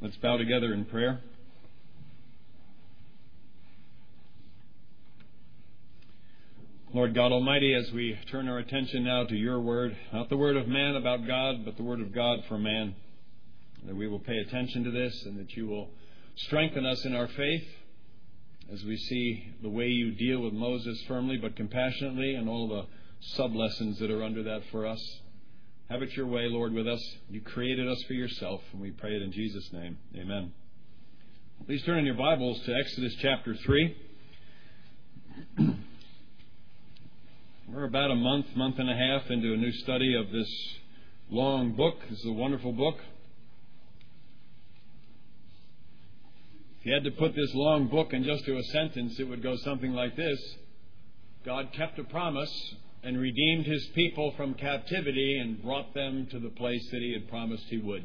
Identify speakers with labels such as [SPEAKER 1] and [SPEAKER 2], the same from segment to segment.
[SPEAKER 1] Let's bow together in prayer. Lord God Almighty, as we turn our attention now to your word, not the word of man about God, but the word of God for man, that we will pay attention to this and that you will strengthen us in our faith as we see the way you deal with Moses firmly but compassionately and all the sub-lessons that are under that for us. Have it your way, Lord, with us. You created us for yourself, and we pray it in Jesus' name. Amen. Please turn in your Bibles to Exodus chapter 3. We're about a month and a half into a new study of this long book. This is a wonderful book. If you had to put this long book in just to a sentence, it would go something like this. God kept a promise and redeemed his people from captivity and brought them to the place that he had promised he would.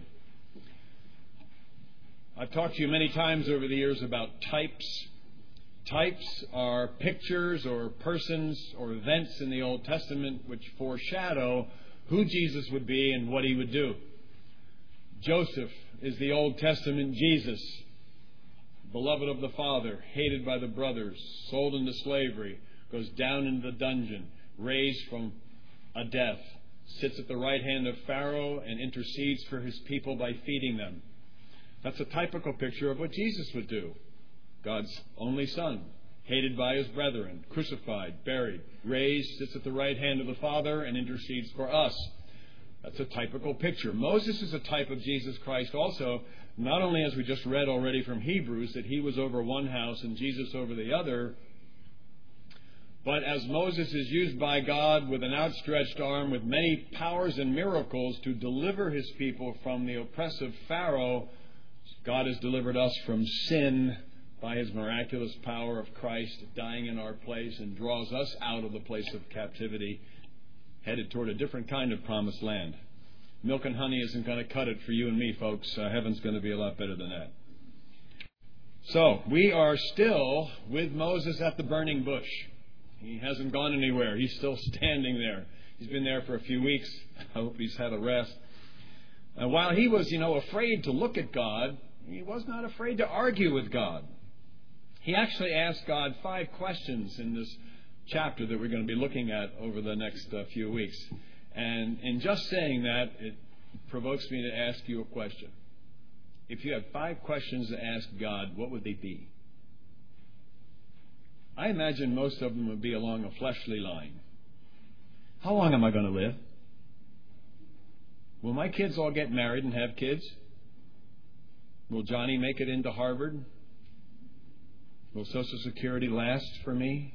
[SPEAKER 1] I've talked to you many times over the years about types. Types are pictures or persons or events in the Old Testament which foreshadow who Jesus would be and what he would do. Joseph is the Old Testament Jesus, beloved of the Father, hated by the brothers, sold into slavery, goes down into the dungeon, raised from a death, sits at the right hand of Pharaoh and intercedes for his people by feeding them. That's a typical picture of what Jesus would do. God's only Son, hated by his brethren, crucified, buried, raised, sits at the right hand of the Father and intercedes for us. That's a typical picture. Moses is a type of Jesus Christ also, not only as we just read already from Hebrews, that he was over one house and Jesus over the other, but as Moses is used by God with an outstretched arm, with many powers and miracles to deliver his people from the oppressive Pharaoh, God has delivered us from sin by his miraculous power of Christ dying in our place and draws us out of the place of captivity, headed toward a different kind of promised land. Milk and honey isn't going to cut it for you and me, folks. Heaven's going to be a lot better than that. So, we are still with Moses at the burning bush. He hasn't gone anywhere. He's still standing there. He's been there for a few weeks. I hope he's had a rest. While he was, afraid to look at God, he was not afraid to argue with God. He actually asked God 5 questions in this chapter that we're going to be looking at over the next few weeks. And in just saying that, it provokes me to ask you a question. If you had 5 questions to ask God, what would they be? I imagine most of them would be along a fleshly line. How long am I going to live? Will my kids all get married and have kids? Will Johnny make it into Harvard? Will Social Security last for me?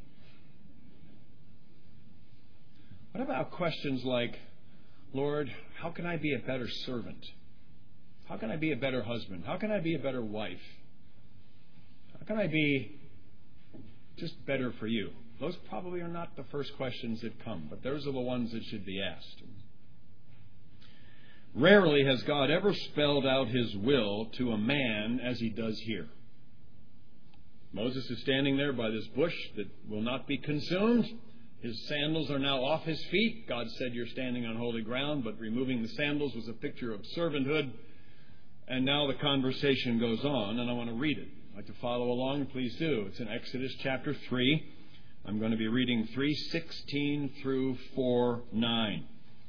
[SPEAKER 1] What about questions like, Lord, how can I be a better servant? How can I be a better husband? How can I be a better wife? How can I be just better for you? Those probably are not the first questions that come, but those are the ones that should be asked. Rarely has God ever spelled out his will to a man as he does here. Moses is standing there by this bush that will not be consumed. His sandals are now off his feet. God said, you're standing on holy ground, but removing the sandals was a picture of servanthood. And now the conversation goes on, and I want to read it. If you'd like to follow along, please do. It's in Exodus chapter 3. I'm going to be reading 3:16 through 4:9.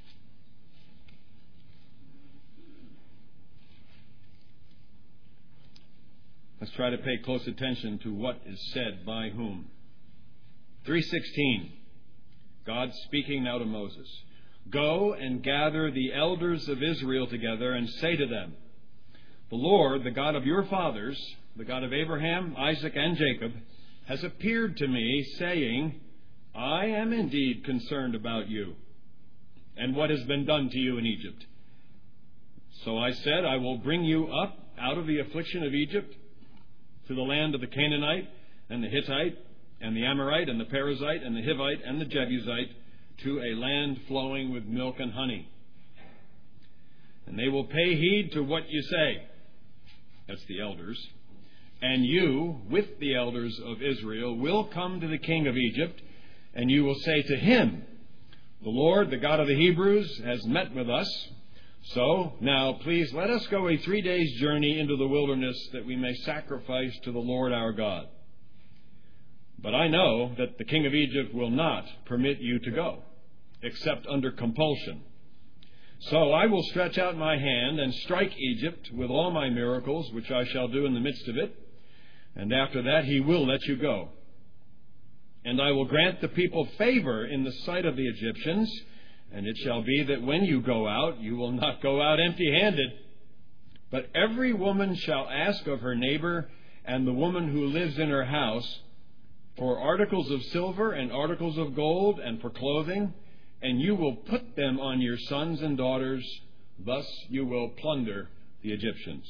[SPEAKER 1] Let's try to pay close attention to what is said by whom. 3:16. God speaking now to Moses. Go and gather the elders of Israel together and say to them, the Lord, the God of your fathers, the God of Abraham, Isaac, and Jacob, has appeared to me, saying, I am indeed concerned about you and what has been done to you in Egypt. So I said, I will bring you up out of the affliction of Egypt to the land of the Canaanite and the Hittite and the Amorite and the Perizzite and the Hivite and the Jebusite, to a land flowing with milk and honey. And they will pay heed to what you say. That's the elders. And you, with the elders of Israel, will come to the king of Egypt, and you will say to him, the Lord, the God of the Hebrews, has met with us. So, now, please let us go a 3 days' journey into the wilderness that we may sacrifice to the Lord our God. But I know that the king of Egypt will not permit you to go, except under compulsion. So I will stretch out my hand and strike Egypt with all my miracles, which I shall do in the midst of it, and after that he will let you go. And I will grant the people favor in the sight of the Egyptians, and it shall be that when you go out, you will not go out empty-handed. But every woman shall ask of her neighbor and the woman who lives in her house for articles of silver and articles of gold and for clothing, and you will put them on your sons and daughters. Thus you will plunder the Egyptians.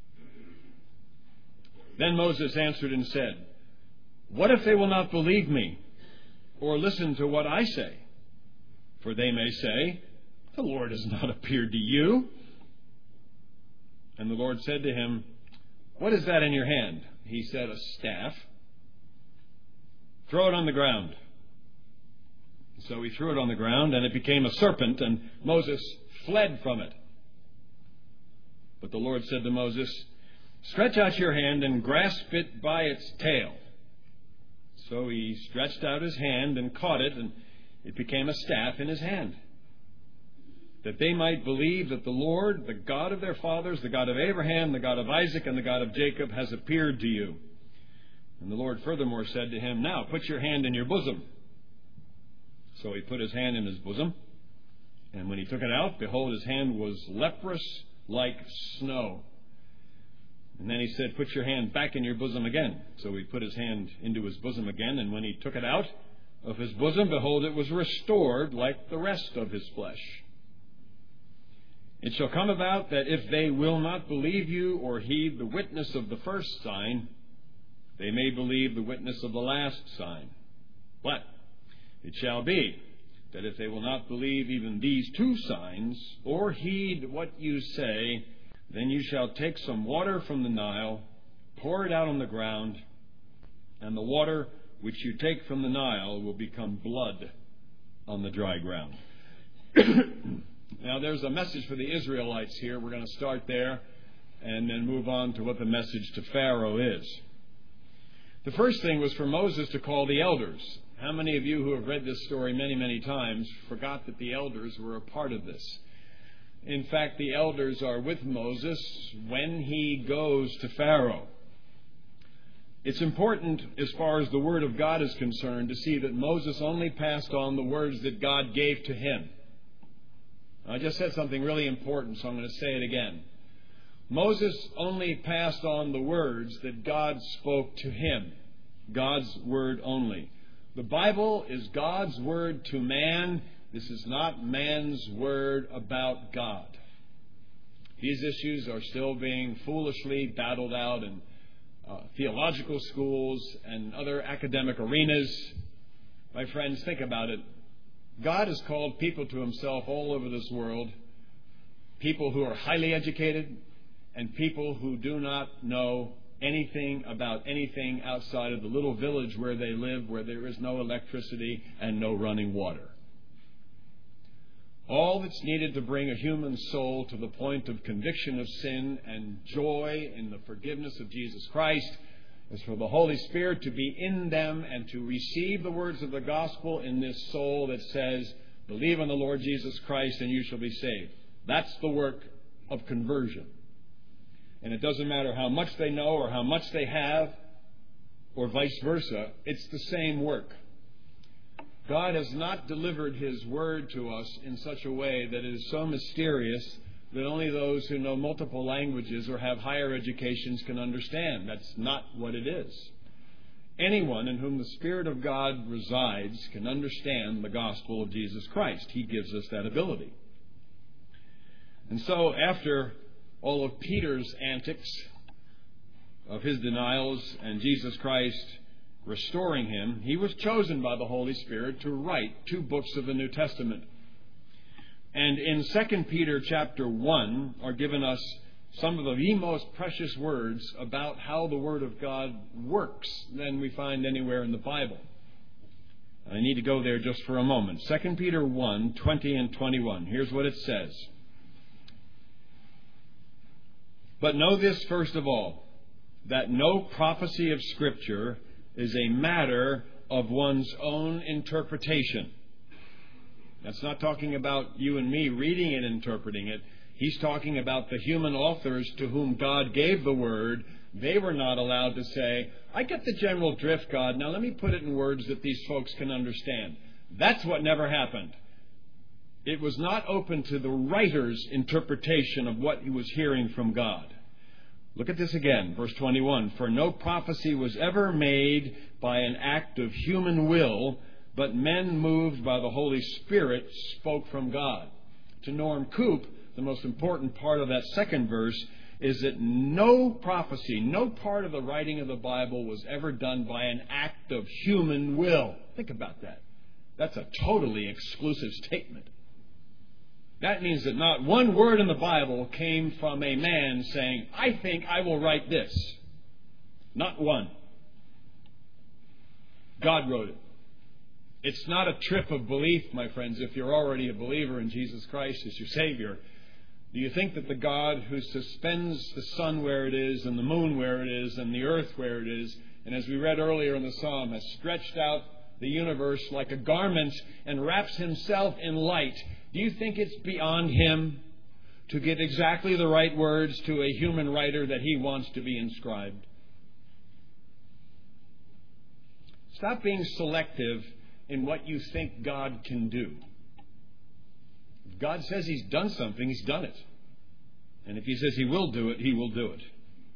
[SPEAKER 1] Then Moses answered and said, What if they will not believe me or listen to what I say? For they may say, The Lord has not appeared to you. And the Lord said to him, What is that in your hand? He said, A staff. Throw it on the ground. So he threw it on the ground, and it became a serpent, and Moses fled from it. But the Lord said to Moses, Stretch out your hand and grasp it by its tail. So he stretched out his hand and caught it, and it became a staff in his hand, that they might believe that the Lord, the God of their fathers, the God of Abraham, the God of Isaac, and the God of Jacob, has appeared to you. And the Lord furthermore said to him, Now put your hand in your bosom. So he put his hand in his bosom, and when he took it out, behold, his hand was leprous like snow. And then he said, Put your hand back in your bosom again. So he put his hand into his bosom again, and when he took it out of his bosom, behold, it was restored like the rest of his flesh. It shall come about that if they will not believe you or heed the witness of the first sign, they may believe the witness of the last sign. But it shall be that if they will not believe even these 2 signs, or heed what you say, then you shall take some water from the Nile, pour it out on the ground, and the water which you take from the Nile will become blood on the dry ground. Now, there's a message for the Israelites here. We're going to start there and then move on to what the message to Pharaoh is. The first thing was for Moses to call the elders. How many of you who have read this story many, many times forgot that the elders were a part of this? In fact, the elders are with Moses when he goes to Pharaoh. It's important, as far as the Word of God is concerned, to see that Moses only passed on the words that God gave to him. I just said something really important, so I'm going to say it again. Moses only passed on the words that God spoke to him. God's Word only. The Bible is God's Word to man. This is not man's word about God. These issues are still being foolishly battled out in theological schools and other academic arenas. My friends, think about it. God has called people to himself all over this world, people who are highly educated and people who do not know anything about anything outside of the little village where they live, where there is no electricity and no running water. All that's needed to bring a human soul to the point of conviction of sin and joy in the forgiveness of Jesus Christ is for the Holy Spirit to be in them and to receive the words of the gospel in this soul that says, believe on the Lord Jesus Christ and you shall be saved. That's the work of conversion. And it doesn't matter how much they know or how much they have or vice versa, it's the same work. God has not delivered His Word to us in such a way that it is so mysterious that only those who know multiple languages or have higher educations can understand. That's not what it is. Anyone in whom the Spirit of God resides can understand the gospel of Jesus Christ. He gives us that ability. And so after all of Peter's antics of his denials and Jesus Christ restoring him, he was chosen by the Holy Spirit to write 2 books of the New Testament. And in 2 Peter chapter 1 are given us some of the most precious words about how the Word of God works than we find anywhere in the Bible. I need to go there just for a moment. 2 Peter 1, 20 and 21. Here's what it says. But know this first of all, that no prophecy of Scripture is a matter of one's own interpretation. That's not talking about you and me reading and interpreting it. He's talking about the human authors to whom God gave the Word. They were not allowed to say, I get the general drift, God. Now let me put it in words that these folks can understand. That's what never happened. It was not open to the writer's interpretation of what he was hearing from God. Look at this again, verse 21. For no prophecy was ever made by an act of human will, but men moved by the Holy Spirit spoke from God. To Norm Coop, the most important part of that second verse is that no prophecy, no part of the writing of the Bible was ever done by an act of human will. Think about that. That's a totally exclusive statement. That means that not one word in the Bible came from a man saying, I think I will write this. Not one. God wrote it. It's not a trip of belief, my friends, if you're already a believer in Jesus Christ as your Savior. Do you think that the God who suspends the sun where it is and the moon where it is and the earth where it is, and as we read earlier in the psalm, has stretched out the universe like a garment and wraps himself in light, do you think it's beyond him to give exactly the right words to a human writer that he wants to be inscribed? Stop being selective in what you think God can do. If God says he's done something, he's done it. And if he says he will do it, he will do it.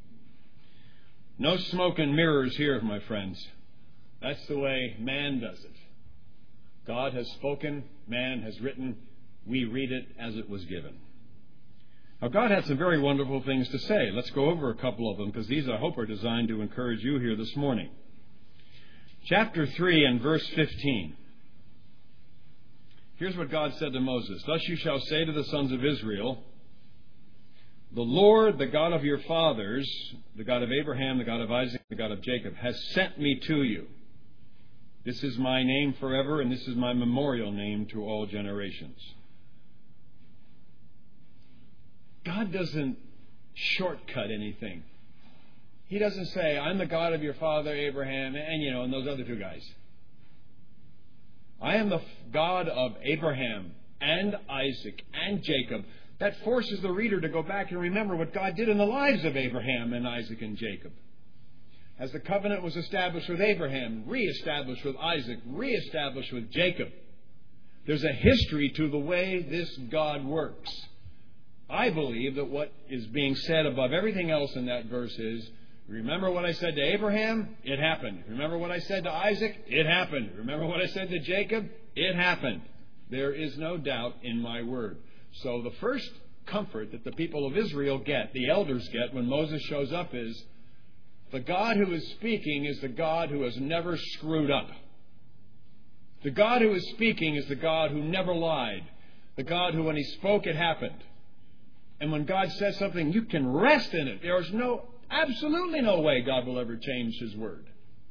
[SPEAKER 1] No smoke and mirrors here, my friends. That's the way man does it. God has spoken, man has written, we read it as it was given. Now, God had some very wonderful things to say. Let's go over a couple of them, because these, I hope, are designed to encourage you here this morning. Chapter 3 and verse 15. Here's what God said to Moses. Thus you shall say to the sons of Israel, the Lord, the God of your fathers, the God of Abraham, the God of Isaac, the God of Jacob, has sent me to you. This is my name forever, and this is my memorial name to all generations. God doesn't shortcut anything. He doesn't say, I'm the God of your father Abraham and those other two guys. I am the God of Abraham and Isaac and Jacob. That forces the reader to go back and remember what God did in the lives of Abraham and Isaac and Jacob. As the covenant was established with Abraham, reestablished with Isaac, reestablished with Jacob. There's a history to the way this God works. I believe that what is being said above everything else in that verse is, remember what I said to Abraham? It happened. Remember what I said to Isaac? It happened. Remember what I said to Jacob? It happened. There is no doubt in my word. So the first comfort that the people of Israel get, the elders get, when Moses shows up is, the God who is speaking is the God who has never screwed up. The God who is speaking is the God who never lied. The God who, when he spoke, it happened. And when God says something, you can rest in it. There is absolutely no way God will ever change his word.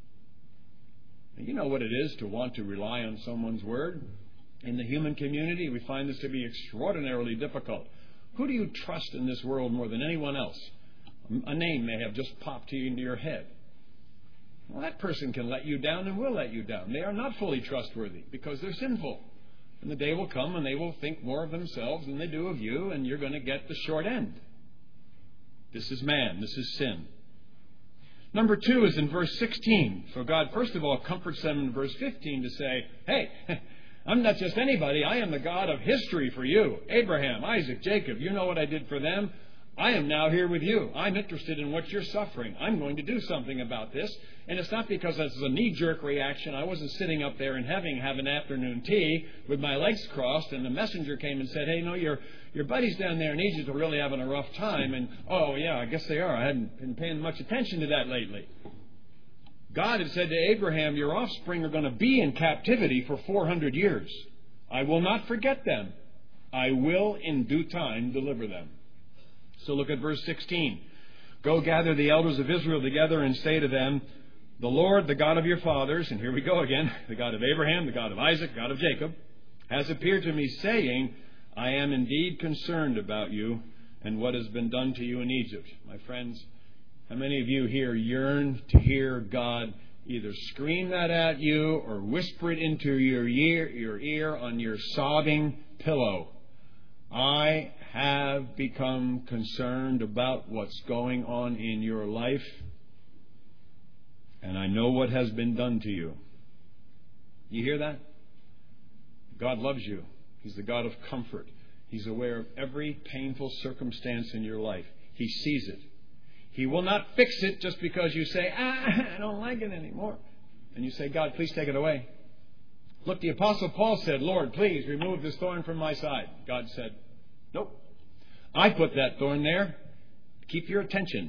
[SPEAKER 1] And you know what it is to want to rely on someone's word. In the human community, we find this to be extraordinarily difficult. Who do you trust in this world more than anyone else? A name may have just popped into your head. Well, that person can let you down and will let you down. They are not fully trustworthy because they're sinful. And the day will come when they will think more of themselves than they do of you, and you're going to get the short end. This is man. This is sin. Number 2 is in verse 16. So God, first of all, comforts them in verse 15 to say, hey, I'm not just anybody. I am the God of history for you. Abraham, Isaac, Jacob, you know what I did for them. I am now here with you. I'm interested in what you're suffering. I'm going to do something about this. And it's not because this is a knee-jerk reaction. I wasn't sitting up there in heaven having afternoon tea with my legs crossed, and the messenger came and said, hey, no, your buddies down there in Egypt are really having a rough time. And, oh, yeah, I guess they are. I hadn't been paying much attention to that lately. God had said to Abraham, your offspring are going to be in captivity for 400 years. I will not forget them. I will in due time deliver them. So look at verse 16. Go gather the elders of Israel together and say to them, the Lord, the God of your fathers, and here we go again, the God of Abraham, the God of Isaac, God of Jacob, has appeared to me saying, I am indeed concerned about you, and what has been done to you in Egypt. My friends, how many of you here yearn to hear God either scream that at you or whisper it into your ear on your sobbing pillow? I have become concerned about what's going on in your life, and I know what has been done to you. You hear that? God loves you. He's the God of comfort. He's aware of every painful circumstance in your life. He sees it. He will not fix it just because you say, I don't like it anymore. And you say, God, please take it away. Look, the Apostle Paul said, Lord, please remove this thorn from my side. God said, nope. I put that thorn there to keep your attention.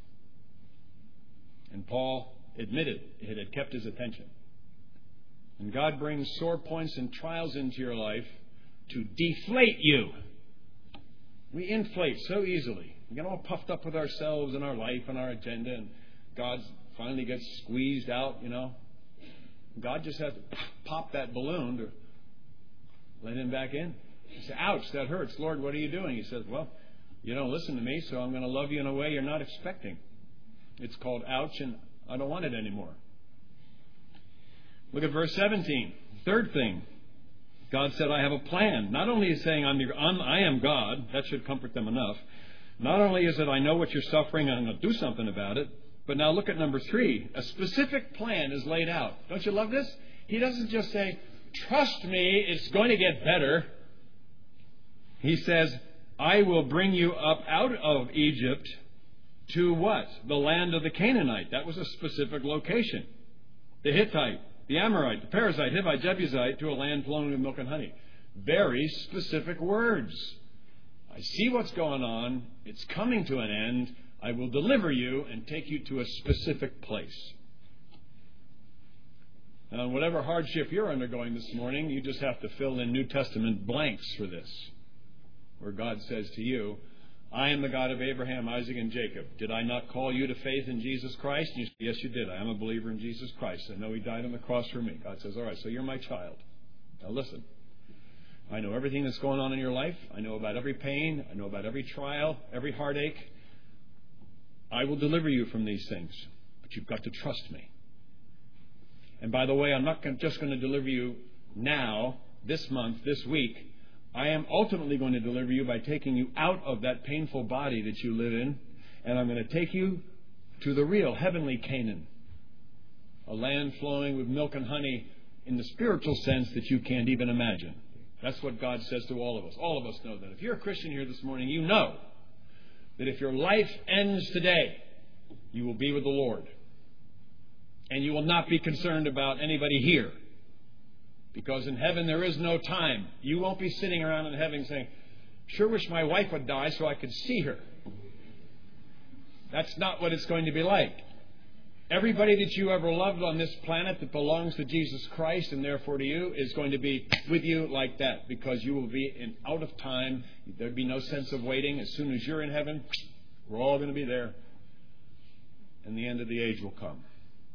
[SPEAKER 1] And Paul admitted it had kept his attention. And God brings sore points and trials into your life to deflate you. We inflate so easily. We get all puffed up with ourselves and our life and our agenda, and God finally gets squeezed out, God just has to pop that balloon to let him back in. You say, ouch, that hurts. Lord, what are you doing? He says, well, you don't listen to me, so I'm going to love you in a way you're not expecting. It's called ouch, and I don't want it anymore. Look at verse 17. Third thing. God said, I have a plan. Not only is saying I am God, that should comfort them enough. Not only is it I know what you're suffering and I'm going to do something about it, but now look at number 3. A specific plan is laid out. Don't you love this? He doesn't just say, trust me, it's going to get better. He says, I will bring you up out of Egypt to what? The land of the Canaanite. That was a specific location. The Hittite, the Amorite, the Perizzite, Hivite, Jebusite, to a land flowing with milk and honey. Very specific words. I see what's going on. It's coming to an end. I will deliver you and take you to a specific place. Now, whatever hardship you're undergoing this morning, you just have to fill in New Testament blanks for this, where God says to you, I am the God of Abraham, Isaac, and Jacob. Did I not call you to faith in Jesus Christ? You say, yes, you did. I am a believer in Jesus Christ. I know He died on the cross for me. God says, all right, so you're my child. Now listen. I know everything that's going on in your life. I know about every pain. I know about every trial, every heartache. I will deliver you from these things, but you've got to trust me. And by the way, I'm not just going to deliver you now, this month, this week. I am ultimately going to deliver you by taking you out of that painful body that you live in, and I'm going to take you to the real heavenly Canaan, a land flowing with milk and honey in the spiritual sense that you can't even imagine. That's what God says to all of us. All of us know that. If you're a Christian here this morning, you know that if your life ends today, you will be with the Lord. And you will not be concerned about anybody here. Because in heaven there is no time. You won't be sitting around in heaven saying, sure wish my wife would die so I could see her. That's not what it's going to be like. Everybody that you ever loved on this planet that belongs to Jesus Christ and therefore to you is going to be with you like that, because you will be out of time. There'll be no sense of waiting. As soon as you're in heaven, we're all going to be there. And the end of the age will come.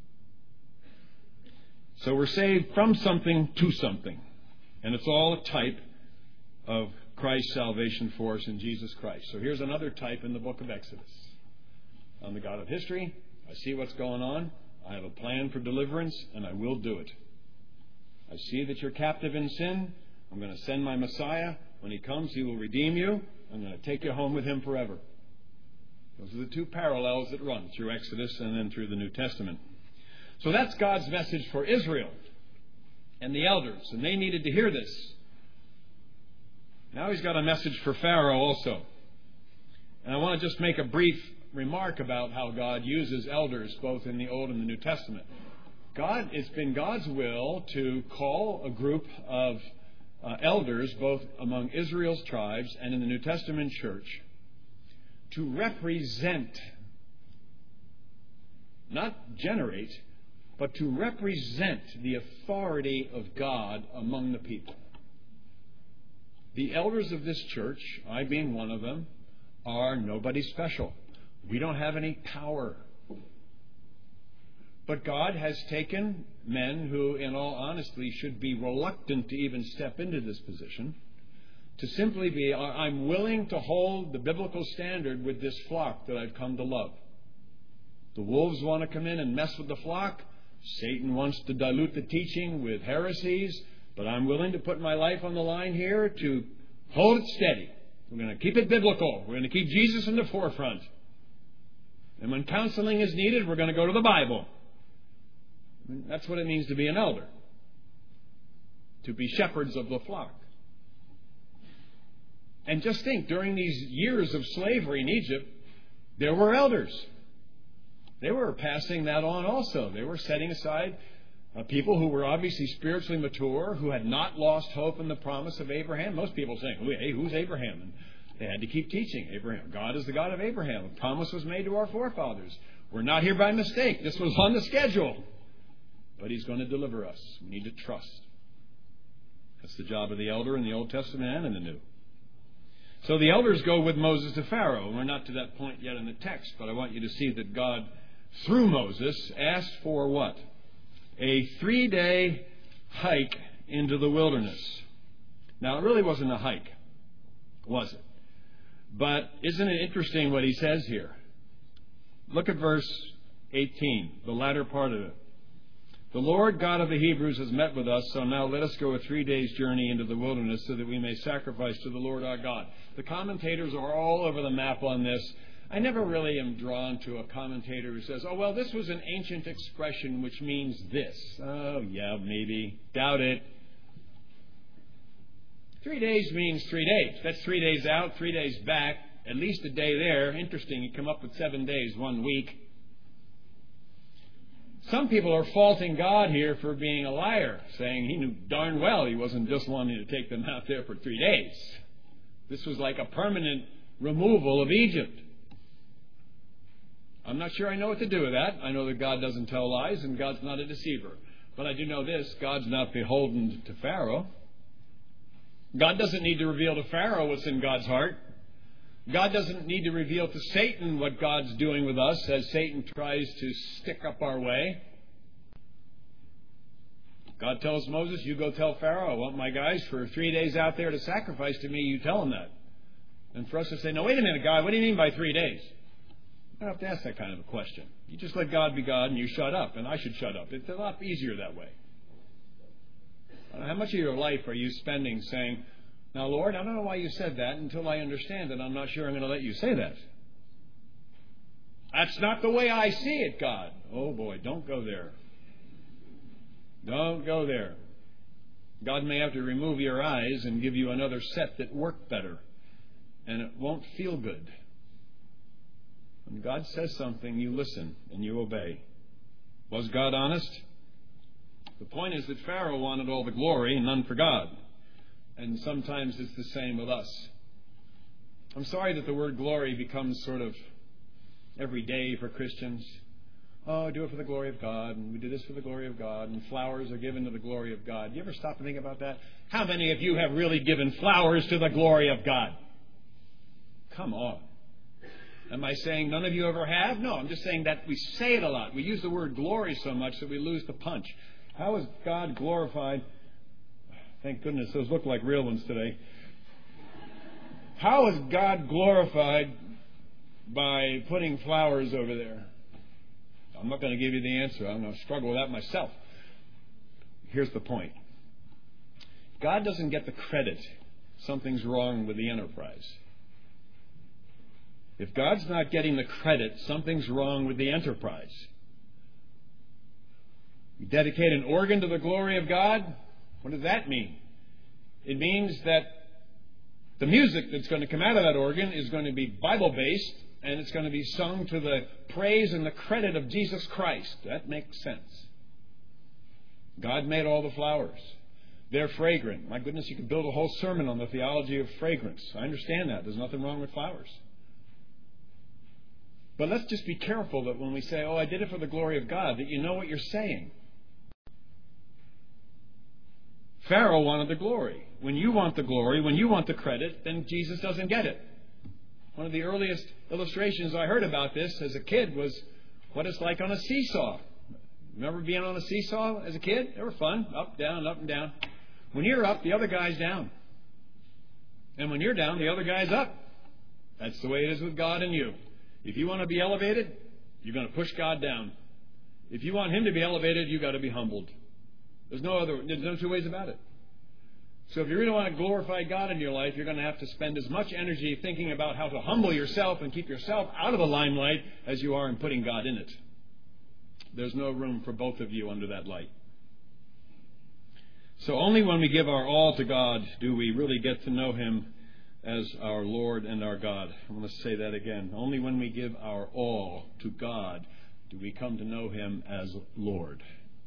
[SPEAKER 1] So we're saved from something to something. And it's all a type of Christ's salvation for us in Jesus Christ. So here's another type in the book of Exodus. I'm the God of history. I see what's going on. I have a plan for deliverance, and I will do it. I see that you're captive in sin. I'm going to send my Messiah. When He comes, He will redeem you. I'm going to take you home with Him forever. Those are the two parallels that run through Exodus and then through the New Testament. So that's God's message for Israel and the elders, and they needed to hear this. Now He's got a message for Pharaoh also. And I want to just make a brief remark about how God uses elders both in the Old and the New Testament. It's been God's will to call a group of elders both among Israel's tribes and in the New Testament church to represent, not generate, but to represent the authority of God among the people. The elders of this church, I being one of them, are nobody special. We don't have any power. But God has taken men who, in all honesty, should be reluctant to even step into this position, to simply be, I'm willing to hold the biblical standard with this flock that I've come to love. The wolves want to come in and mess with the flock. Satan wants to dilute the teaching with heresies. But I'm willing to put my life on the line here to hold it steady. We're going to keep it biblical. We're going to keep Jesus in the forefront. And when counseling is needed, we're going to go to the Bible. That's what it means to be an elder. To be shepherds of the flock. And just think, during these years of slavery in Egypt, there were elders. They were passing that on also. They were setting aside people who were obviously spiritually mature, who had not lost hope in the promise of Abraham. Most people saying, hey, who's Abraham? And they had to keep teaching Abraham. God is the God of Abraham. A promise was made to our forefathers. We're not here by mistake. This was on the schedule. But He's going to deliver us. We need to trust. That's the job of the elder in the Old Testament and in the New. So the elders go with Moses to Pharaoh. We're not to that point yet in the text, but I want you to see that God, through Moses, asked for what? A 3-day hike into the wilderness. Now, it really wasn't a hike, was it? But isn't it interesting what he says here? Look at verse 18, the latter part of it. The Lord God of the Hebrews has met with us, so now let us go a 3 days' journey into the wilderness so that we may sacrifice to the Lord our God. The commentators are all over the map on this. I never really am drawn to a commentator who says, oh, well, this was an ancient expression which means this. Oh, yeah, maybe. Doubt it. 3 days means 3 days. That's 3 days out, 3 days back, at least a day there. Interesting, you come up with 7 days, 1 week. Some people are faulting God here for being a liar, saying he knew darn well he wasn't just wanting to take them out there for 3 days. This was like a permanent removal of Egypt. I'm not sure I know what to do with that. I know that God doesn't tell lies and God's not a deceiver. But I do know this, God's not beholden to Pharaoh. God doesn't need to reveal to Pharaoh what's in God's heart. God doesn't need to reveal to Satan what God's doing with us as Satan tries to stick up our way. God tells Moses, you go tell Pharaoh, I want my guys for 3 days out there to sacrifice to me. You tell him that. And for us to say, no, wait a minute, God, what do you mean by 3 days? I don't have to ask that kind of a question. You just let God be God and you shut up, and I should shut up. It's a lot easier that way. How much of your life are you spending saying, now, Lord, I don't know why you said that until I understand it. I'm not sure I'm going to let you say that. That's not the way I see it, God. Oh, boy, don't go there. Don't go there. God may have to remove your eyes and give you another set that work better, and it won't feel good. When God says something, you listen and you obey. Was God honest? The point is that Pharaoh wanted all the glory and none for God. And sometimes it's the same with us. I'm sorry that the word glory becomes sort of every day for Christians. Oh, do it for the glory of God, and we do this for the glory of God, and flowers are given to the glory of God. You ever stop and think about that? How many of you have really given flowers to the glory of God? Come on. Am I saying none of you ever have? No, I'm just saying that we say it a lot. We use the word glory so much that we lose the punch. How is God glorified? Thank goodness, those look like real ones today. How is God glorified by putting flowers over there? I'm not going to give you the answer. I'm going to struggle with that myself. Here's the point. God doesn't get the credit. Something's wrong with the enterprise. If God's not getting the credit, something's wrong with the enterprise. You dedicate an organ to the glory of God. What does that mean? It means that the music that's going to come out of that organ is going to be Bible-based, and it's going to be sung to the praise and the credit of Jesus Christ. That makes sense. God made all the flowers. They're fragrant. My goodness, you could build a whole sermon on the theology of fragrance. I understand that. There's nothing wrong with flowers. But let's just be careful that when we say, oh, I did it for the glory of God, that you know what you're saying. Pharaoh wanted the glory. When you want the glory, when you want the credit, then Jesus doesn't get it. One of the earliest illustrations I heard about this as a kid was what it's like on a seesaw. Remember being on a seesaw as a kid? They were fun. Up, down, up, and down. When you're up, the other guy's down. And when you're down, the other guy's up. That's the way it is with God and you. If you want to be elevated, you're going to push God down. If you want Him to be elevated, you've got to be humbled. There's no two ways about it. So if you really want to glorify God in your life, you're going to have to spend as much energy thinking about how to humble yourself and keep yourself out of the limelight as you are in putting God in it. There's no room for both of you under that light. So only when we give our all to God do we really get to know Him as our Lord and our God. I want to say that again. Only when we give our all to God do we come to know Him as Lord.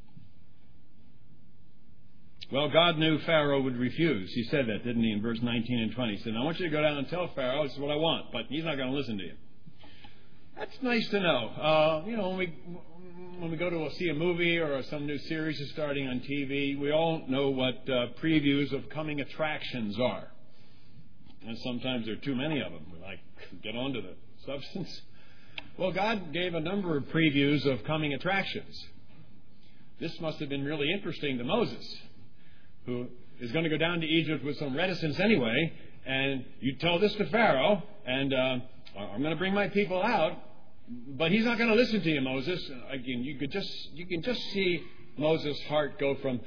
[SPEAKER 1] Well, God knew Pharaoh would refuse. He said that, didn't he, in verse 19 and 20. He said, I want you to go down and tell Pharaoh this is what I want, but he's not going to listen to you. That's nice to know. When we go to see a movie or some new series is starting on TV, we all know what previews of coming attractions are. And sometimes there are too many of them. We get on to the substance. Well, God gave a number of previews of coming attractions. This must have been really interesting to Moses, who is going to go down to Egypt with some reticence anyway, and you tell this to Pharaoh, and I'm going to bring my people out, but he's not going to listen to you, Moses. Again, you can just see Moses' heart go from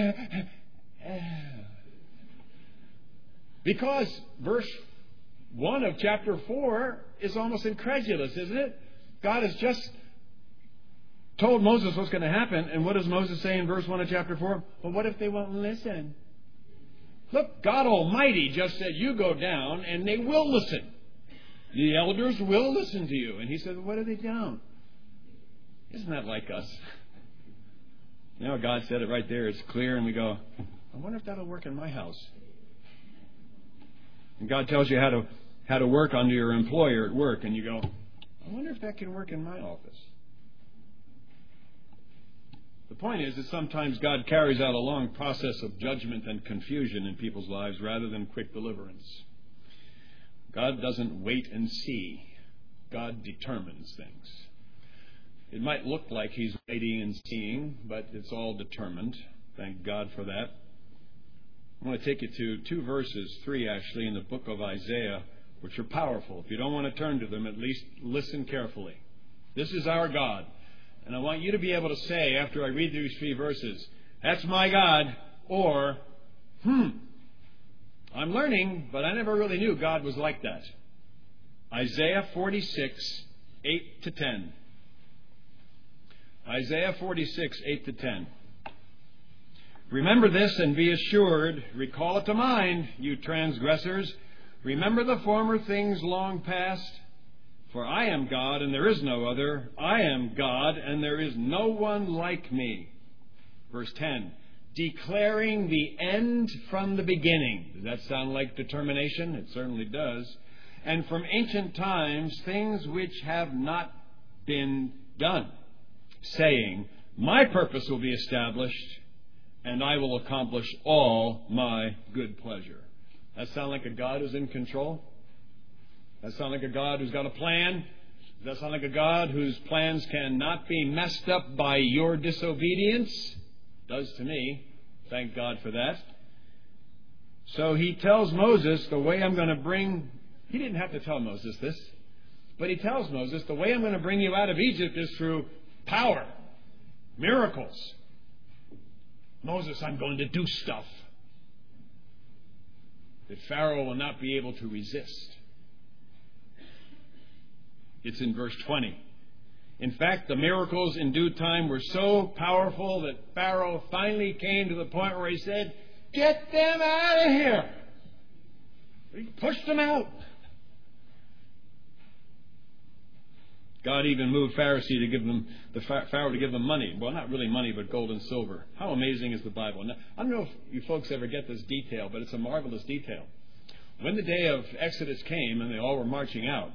[SPEAKER 1] because verse 1 of chapter 4 is almost incredulous, isn't it? God has just told Moses what's going to happen, and what does Moses say in verse 1 of chapter 4? Well, what if they won't listen? Look, God Almighty just said, you go down, and they will listen. The elders will listen to you. And he said, well, what if they don't? Isn't that like us? God said it right there. It's clear, and we go, I wonder if that'll work in my house. And God tells you how to work under your employer at work, and you go, I wonder if that can work in my office. The point is that sometimes God carries out a long process of judgment and confusion in people's lives rather than quick deliverance. God doesn't wait and see. God determines things. It might look like He's waiting and seeing, but it's all determined. Thank God for that. I want to take you to 2 verses, 3 actually, in the book of Isaiah, which are powerful. If you don't want to turn to them, at least listen carefully. This is our God. And I want you to be able to say, after I read these 3 verses, that's my God, or, I'm learning, but I never really knew God was like that. Isaiah 46, 8 to 10. Isaiah 46, 8 to 10. Remember this and be assured. Recall it to mind, you transgressors. Remember the former things long past. For I am God and there is no other. I am God and there is no one like me. Verse 10. Declaring the end from the beginning. Does that sound like determination? It certainly does. And from ancient times, things which have not been done. Saying, my purpose will be established and I will accomplish all my good pleasure. That sound like a God who's in control? That sound like a God who's got a plan? Does that sound like a God whose plans cannot be messed up by your disobedience? It does to me. Thank God for that. So he tells Moses the way I'm going to bring... He didn't have to tell Moses this. But he tells Moses the way I'm going to bring you out of Egypt is through power. Miracles. Moses, I'm going to do stuff that Pharaoh will not be able to resist. It's in verse 20. In fact, the miracles in due time were so powerful that Pharaoh finally came to the point where he said, get them out of here. He pushed them out. God even moved Pharaoh to give them money. Well, not really money, but gold and silver. How amazing is the Bible? Now, I don't know if you folks ever get this detail, but it's a marvelous detail. When the day of Exodus came and they all were marching out,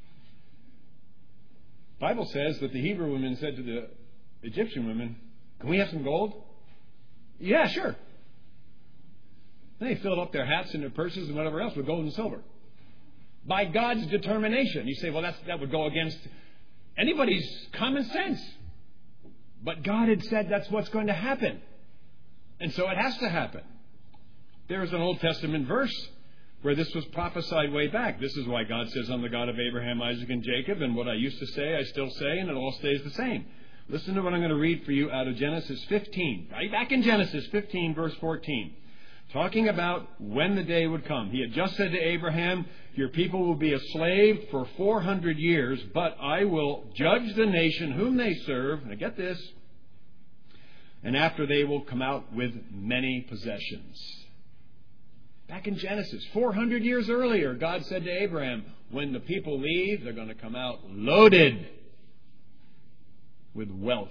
[SPEAKER 1] the Bible says that the Hebrew women said to the Egyptian women, can we have some gold? Yeah, sure. Then they filled up their hats and their purses and whatever else with gold and silver. By God's determination. You say, well, that would go against anybody's common sense. But God had said that's what's going to happen. And so it has to happen. There is an Old Testament verse where this was prophesied way back. This is why God says, I'm the God of Abraham, Isaac, and Jacob, and what I used to say, I still say, and it all stays the same. Listen to what I'm going to read for you out of Genesis 15. Right back in Genesis 15, verse 14. Talking about when the day would come. He had just said to Abraham, your people will be a slave for 400 years, but I will judge the nation whom they serve. Now get this. And after they will come out with many possessions. Back in Genesis, 400 years earlier, God said to Abraham, when the people leave, they're going to come out loaded with wealth.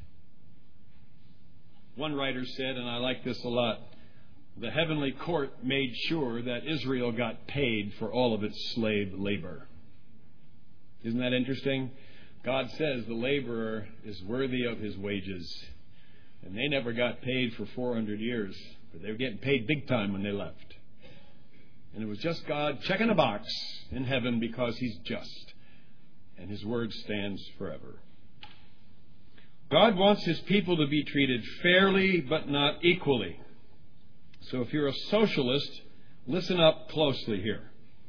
[SPEAKER 1] One writer said, and I like this a lot, the heavenly court made sure that Israel got paid for all of its slave labor. Isn't that interesting? God says the laborer is worthy of his wages. And they never got paid for 400 years, but they were getting paid big time when they left. And it was just God checking a box in heaven because He's just. And His word stands forever. God wants His people to be treated fairly but not equally. So if you're a socialist, listen up closely here.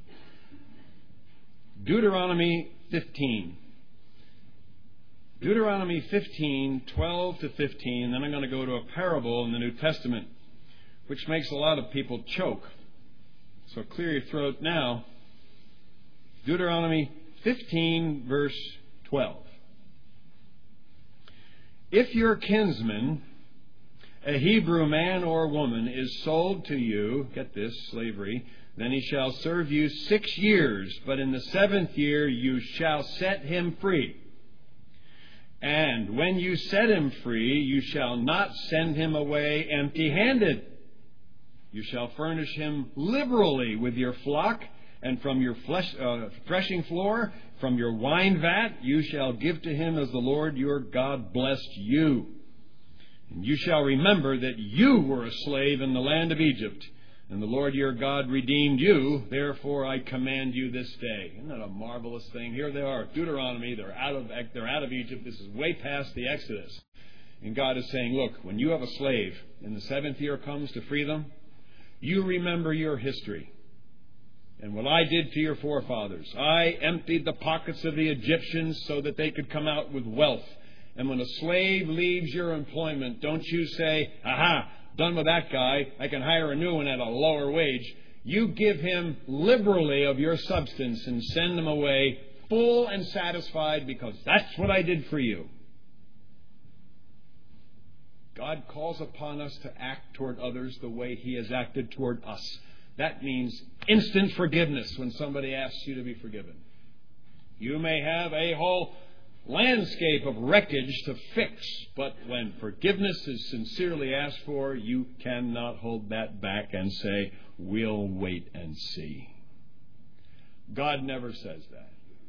[SPEAKER 1] Deuteronomy 15. Deuteronomy 15, 12 to 15. Then I'm going to go to a parable in the New Testament, which makes a lot of people choke. So clear your throat now. Deuteronomy 15, verse 12. If your kinsman, a Hebrew man or woman, is sold to you, get this, slavery, then he shall serve you 6 years, but in the 7th year you shall set him free. And when you set him free, you shall not send him away empty-handed. You shall furnish him liberally with your flock, and from your threshing floor, from your wine vat, you shall give to him as the Lord your God blessed you. And you shall remember that you were a slave in the land of Egypt, and the Lord your God redeemed you. Therefore I command you this day. Isn't that a marvelous thing? Here they are, Deuteronomy. They're out of Egypt. This is way past the Exodus. And God is saying, look, when you have a slave and the 7th year comes to free them, you remember your history and what I did to your forefathers. I emptied the pockets of the Egyptians so that they could come out with wealth. And when a slave leaves your employment, don't you say, aha, done with that guy, I can hire a new one at a lower wage. You give him liberally of your substance and send him away full and satisfied, because that's what I did for you. God calls upon us to act toward others the way He has acted toward us. That means instant forgiveness when somebody asks you to be forgiven. You may have a whole landscape of wreckage to fix, but when forgiveness is sincerely asked for, you cannot hold that back and say, we'll wait and see. God never says that.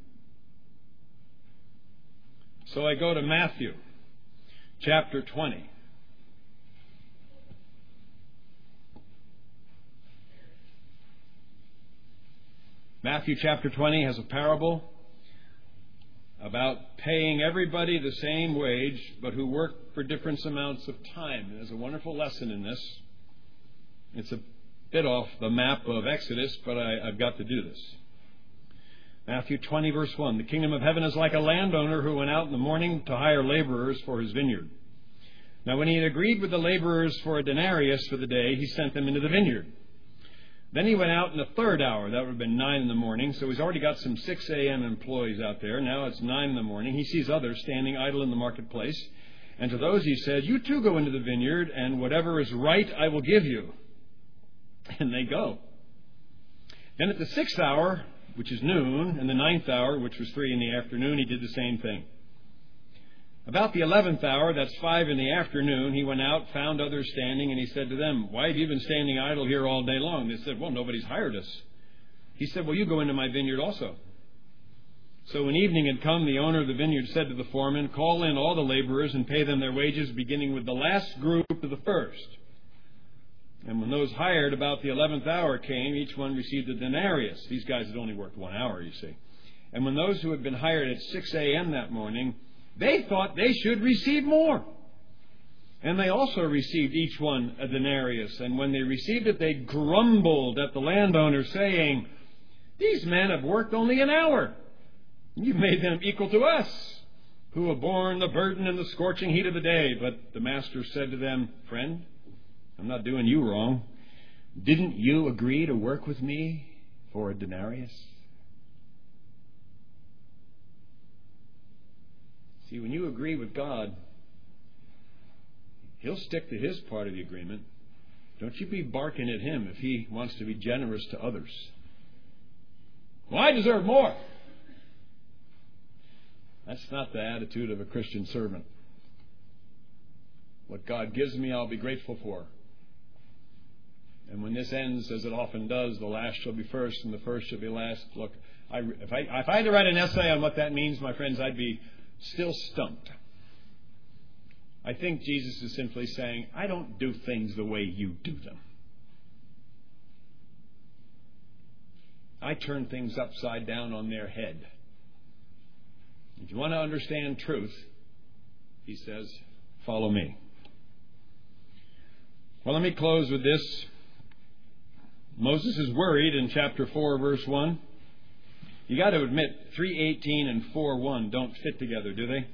[SPEAKER 1] So I go to Matthew chapter 20. Matthew chapter 20 has a parable about paying everybody the same wage, but who work for different amounts of time. And there's a wonderful lesson in this. It's a bit off the map of Exodus, but I've got to do this. Matthew 20, verse 1. The kingdom of heaven is like a landowner who went out in the morning to hire laborers for his vineyard. Now, when he had agreed with the laborers for a denarius for the day, he sent them into the vineyard. Then he went out in the 3rd hour. That would have been 9 in the morning. So he's already got some 6 a.m. employees out there. Now it's 9 in the morning. He sees others standing idle in the marketplace. And to those he said, you too go into the vineyard, and whatever is right I will give you. And they go. Then at the 6th hour, which is noon, and the 9th hour, which was 3 in the afternoon, he did the same thing. About the 11th hour, that's 5 in the afternoon, he went out, found others standing, and he said to them, why have you been standing idle here all day long? They said, well, nobody's hired us. He said, well, you go into my vineyard also. So when evening had come, the owner of the vineyard said to the foreman, call in all the laborers and pay them their wages, beginning with the last group to the first. And when those hired about the 11th hour came, each one received a denarius. These guys had only worked 1 hour, you see. And when those who had been hired at 6 a.m. that morning, they thought they should receive more. And they also received each one a denarius. And when they received it, they grumbled at the landowner, saying, These men have worked only an hour. You've made them equal to us, who have borne the burden and the scorching heat of the day. But the master said to them, Friend, I'm not doing you wrong. Didn't you agree to work with me for a denarius? See, when you agree with God, He'll stick to His part of the agreement. Don't you be barking at Him if He wants to be generous to others. Well, I deserve more. That's not the attitude of a Christian servant. What God gives me, I'll be grateful for. And when this ends, as it often does, the last shall be first and the first shall be last. Look, if I had to write an essay on what that means, my friends, I'd be still stumped. I think Jesus is simply saying, I don't do things the way you do them. I turn things upside down on their head. If you want to understand truth, He says, follow me. Well, let me close with this. Moses is worried in chapter 4, verse 1. You got to admit, 3:18 and 4:1 don't fit together, do they?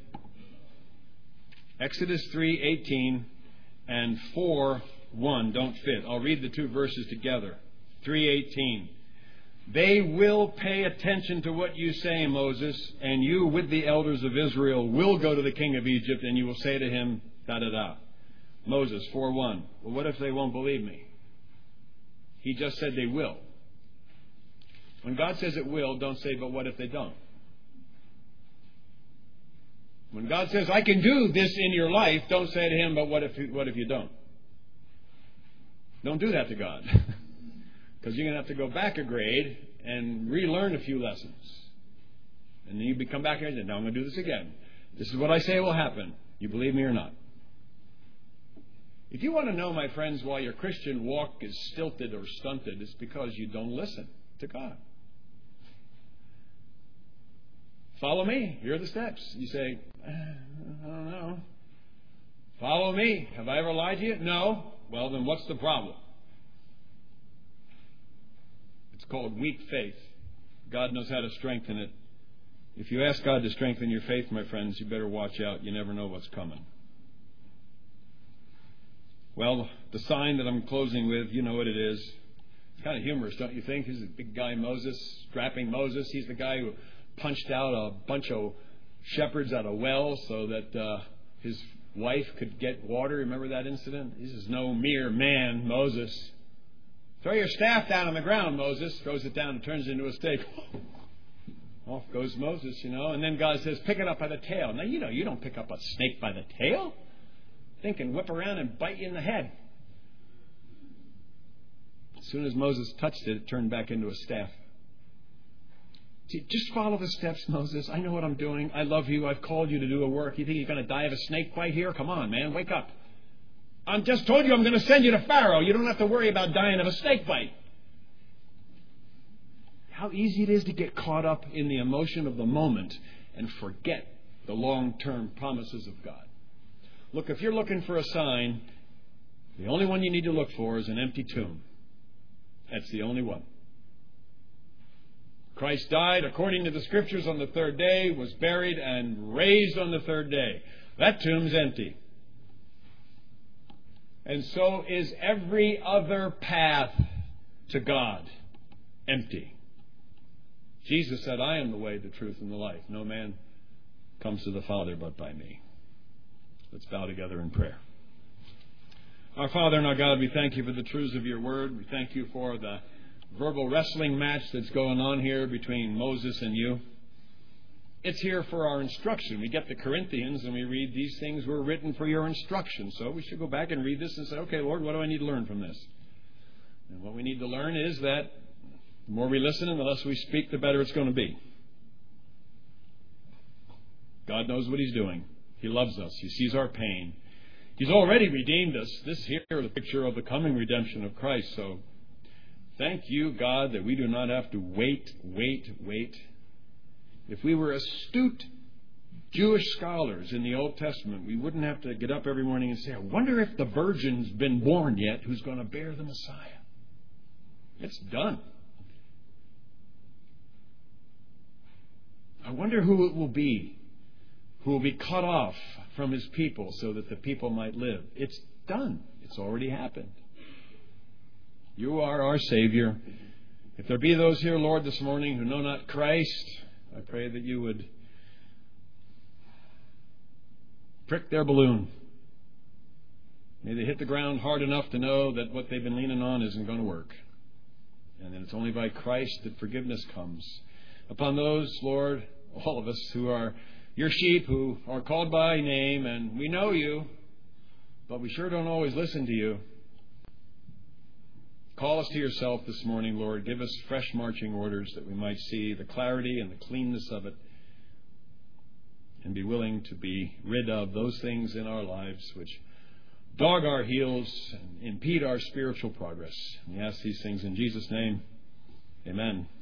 [SPEAKER 1] Exodus 3:18 and 4:1 don't fit. I'll read the two verses together. 3:18. They will pay attention to what you say, Moses, and you with the elders of Israel will go to the king of Egypt, and you will say to him, da-da-da. Moses 4:1. Well, what if they won't believe me? He just said they will. When God says it will, don't say, but what if they don't? When God says, I can do this in your life, don't say to Him, but what if you don't? Don't do that to God. Because you're going to have to go back a grade and relearn a few lessons. And then you come back here and say, now I'm going to do this again. This is what I say will happen. You believe me or not? If you want to know, my friends, why your Christian walk is stilted or stunted, it's because you don't listen to God. Follow me. Here are the steps. You say, I don't know. Follow me. Have I ever lied to you? No. Well, then what's the problem? It's called weak faith. God knows how to strengthen it. If you ask God to strengthen your faith, my friends, you better watch out. You never know what's coming. Well, the sign that I'm closing with, you know what it is. It's kind of humorous, don't you think? He's the big guy, Moses, strapping Moses. He's the guy who punched out a bunch of shepherds out of wells so that his wife could get water. Remember that incident? This is no mere man, Moses. Throw your staff down on the ground, Moses. Throws it down and turns it into a stake. Off goes Moses, and then God says, pick it up by the tail. Now, you don't pick up a snake by the tail. Thing can whip around and bite you in the head. As soon as Moses touched it, it turned back into a staff. See, just follow the steps, Moses. I know what I'm doing. I love you. I've called you to do a work. You think you're going to die of a snake bite here? Come on, man. Wake up. I just told you I'm going to send you to Pharaoh. You don't have to worry about dying of a snake bite. How easy it is to get caught up in the emotion of the moment and forget the long-term promises of God. Look, if you're looking for a sign, the only one you need to look for is an empty tomb. That's the only one. Christ died according to the Scriptures on the third day, was buried, and raised on the third day. That tomb's empty. And so is every other path to God empty. Jesus said, I am the way, the truth, and the life. No man comes to the Father but by me. Let's bow together in prayer. Our Father and our God, we thank you for the truths of your word. We thank you for the verbal wrestling match that's going on here between Moses and you. It's here for our instruction. We get to Corinthians and we read these things were written for your instruction. So we should go back and read this and say, okay, Lord, what do I need to learn from this? And what we need to learn is that the more we listen and the less we speak, the better it's going to be. God knows what He's doing. He loves us. He sees our pain. He's already redeemed us. This here is a picture of the coming redemption of Christ. So thank you, God, that we do not have to wait. If we were astute Jewish scholars in the Old Testament, we wouldn't have to get up every morning and say, I wonder if the virgin's been born yet who's going to bear the Messiah. It's done. I wonder who it will be cut off from his people so that the people might live. It's done. It's already happened. You are our Savior. If there be those here, Lord, this morning who know not Christ, I pray that you would prick their balloon. May they hit the ground hard enough to know that what they've been leaning on isn't going to work. And that it's only by Christ that forgiveness comes. Upon those, Lord, all of us who are your sheep, who are called by name, and we know you, but we sure don't always listen to you. Call us to yourself this morning, Lord. Give us fresh marching orders that we might see the clarity and the cleanness of it and be willing to be rid of those things in our lives which dog our heels and impede our spiritual progress. We ask these things in Jesus' name. Amen.